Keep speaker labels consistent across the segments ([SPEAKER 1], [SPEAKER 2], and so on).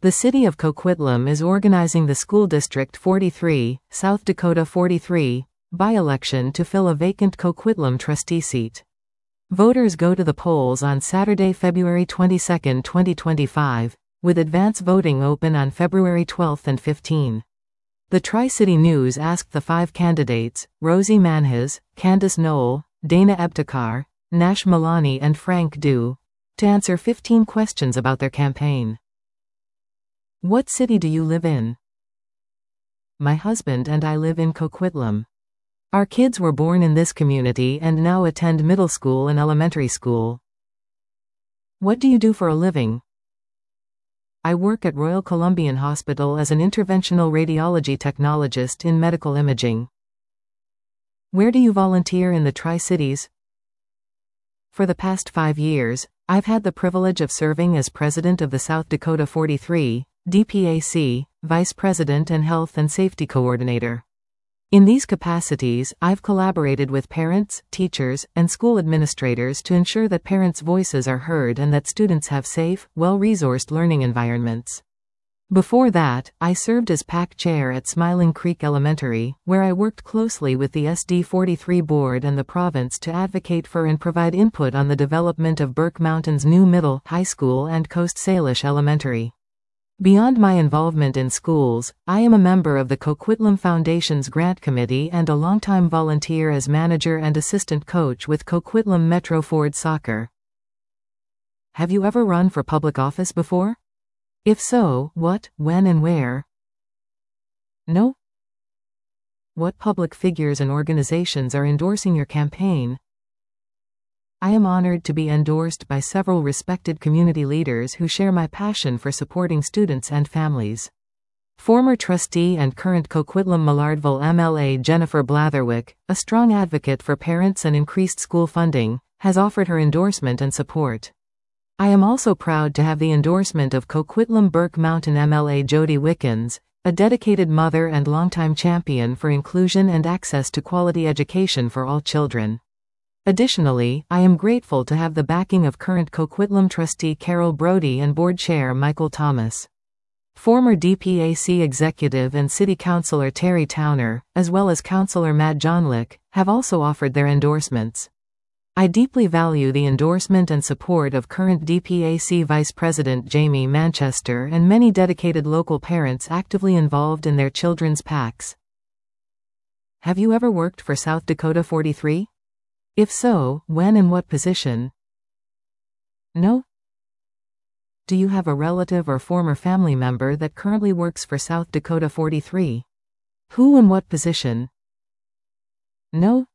[SPEAKER 1] The city of Coquitlam is organizing the School District 43, South Dakota 43, by-election to fill a vacant Coquitlam trustee seat. Voters go to the polls on Saturday, February 22, 2025, with advance voting open on February 12 and 15. The Tri-City News asked the 5 candidates, Rosie Manhas, Candace Knoll, Dana Ebtekar, Nash Milani and Frank Du, to answer 15 questions about their campaign. What city do you live in? My husband and I live in Coquitlam. Our kids were born in this community and now attend middle school and elementary school. What do you do for a living? I work at Royal Columbian Hospital as an interventional radiology technologist in medical imaging. Where do you volunteer in the Tri-Cities? For the past 5 years, I've had the privilege of serving as president of the South Dakota 43, DPAC, vice president and health and safety coordinator. In these capacities, I've collaborated with parents, teachers, and school administrators to ensure that parents' voices are heard and that students have safe, well-resourced learning environments. Before that, I served as PAC chair at Smiling Creek Elementary, where I worked closely with the SD43 board and the province to advocate for and provide input on the development of Burke Mountain's new middle, high school and Coast Salish Elementary. Beyond my involvement in schools, I am a member of the Coquitlam Foundation's Grant Committee and a longtime volunteer as manager and assistant coach with Coquitlam Metro Ford Soccer. Have you ever run for public office before? If so, what, when and where? No? What public figures and organizations are endorsing your campaign? I am honored to be endorsed by several respected community leaders who share my passion for supporting students and families. Former trustee and current Coquitlam-Millardville MLA Jennifer Blatherwick, a strong advocate for parents and increased school funding, has offered her endorsement and support. I am also proud to have the endorsement of Coquitlam-Burke Mountain MLA Jody Wickens, a dedicated mother and longtime champion for inclusion and access to quality education for all children. Additionally, I am grateful to have the backing of current Coquitlam trustee Carol Brody and board chair Michael Thomas. Former DPAC executive and city councilor Terry Towner, as well as councilor Matt Johnlick, have also offered their endorsements. I deeply value the endorsement and support of current DPAC Vice President Jamie Manchester and many dedicated local parents actively involved in their children's PACs. Have you ever worked for South Dakota 43? If so, when and what position? No? Do you have a relative or former family member that currently works for South Dakota 43? Who and what position? No?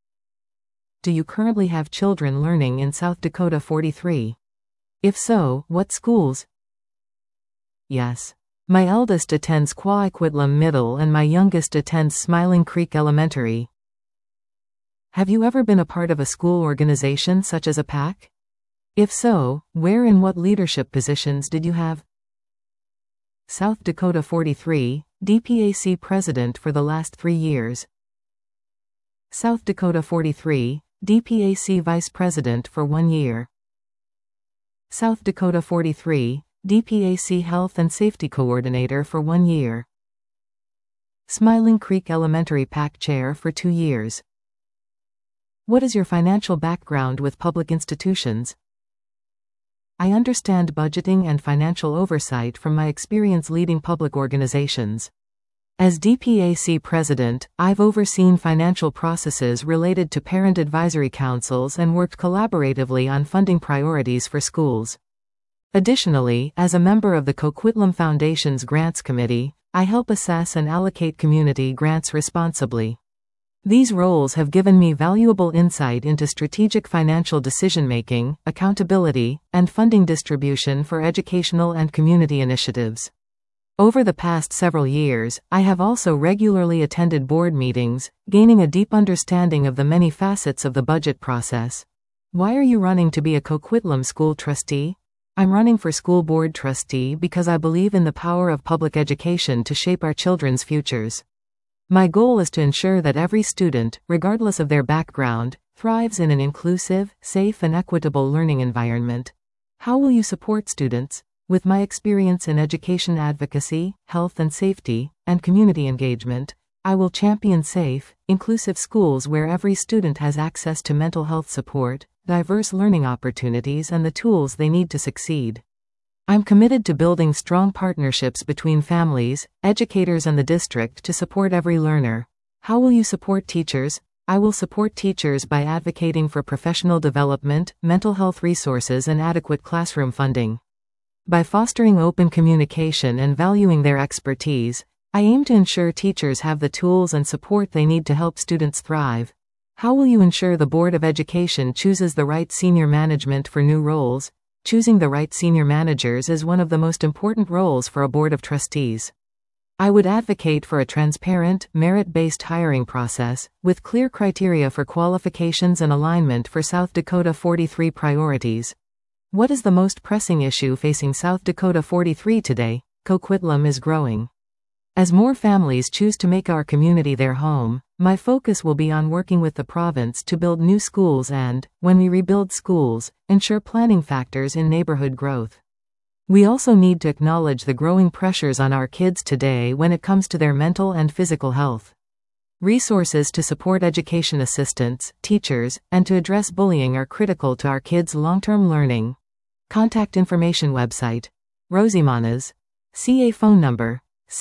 [SPEAKER 1] Do you currently have children learning in South Dakota 43? If so, what schools? Yes. My eldest attends Coquitlam Middle and my youngest attends Smiling Creek Elementary. Have you ever been a part of a school organization such as a PAC? If so, where and what leadership positions did you have? South Dakota 43, DPAC president for the last 3 years. South Dakota 43, DPAC vice president for 1 year. South Dakota 43, DPAC health and safety coordinator for 1 year. Smiling Creek Elementary PAC chair for 2 years. What is your financial background with public institutions? I understand budgeting and financial oversight from my experience leading public organizations. As DPAC president, I've overseen financial processes related to parent advisory councils and worked collaboratively on funding priorities for schools. Additionally, as a member of the Coquitlam Foundation's Grants Committee, I help assess and allocate community grants responsibly. These roles have given me valuable insight into strategic financial decision-making, accountability, and funding distribution for educational and community initiatives. Over the past several years, I have also regularly attended board meetings, gaining a deep understanding of the many facets of the budget process. Why are you running to be a Coquitlam school trustee? I'm running for school board trustee because I believe in the power of public education to shape our children's futures. My goal is to ensure that every student, regardless of their background, thrives in an inclusive, safe and equitable learning environment. How will you support students? With my experience in education advocacy, health and safety, and community engagement, I will champion safe, inclusive schools where every student has access to mental health support, diverse learning opportunities, and the tools they need to succeed. I'm committed to building strong partnerships between families, educators, and the district to support every learner. How will you support teachers? I will support teachers by advocating for professional development, mental health resources, and adequate classroom funding. By fostering open communication and valuing their expertise, I aim to ensure teachers have the tools and support they need to help students thrive. How will you ensure the Board of Education chooses the right senior management for new roles? Choosing the right senior managers is one of the most important roles for a Board of Trustees. I would advocate for a transparent, merit-based hiring process, with clear criteria for qualifications and alignment for South Dakota 43 priorities. What is the most pressing issue facing South Dakota 43 today? Coquitlam is growing. As more families choose to make our community their home, my focus will be on working with the province to build new schools and, when we rebuild schools, ensure planning factors in neighborhood growth. We also need to acknowledge the growing pressures on our kids today when it comes to their mental and physical health. Resources to support education assistants, teachers, and to address bullying are critical to our kids' long-term learning. Contact information website. Rosie Manas. CA phone number.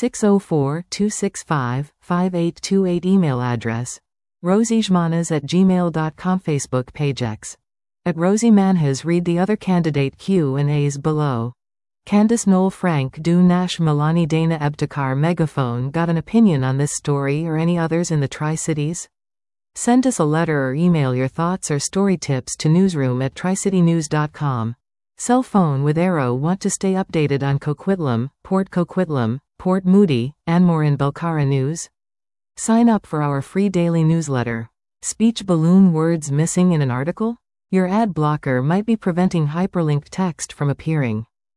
[SPEAKER 1] 604-265-5828 email address. rosiemanas@gmail.com Facebook page X. At Rosie Manhas read the other candidate Q&As below. Candace Noel Frank Du Nash Milani Dana Ebtekar Megaphone got an opinion on this story or any others in the Tri-Cities? Send us a letter or email your thoughts or story tips to newsroom@tricitynews.com. Cell phone with Arrow want to stay updated on Coquitlam, Port Moody, and more in Belcara news? Sign up for our free daily newsletter. Speech balloon words missing in an article? Your ad blocker might be preventing hyperlinked text from appearing.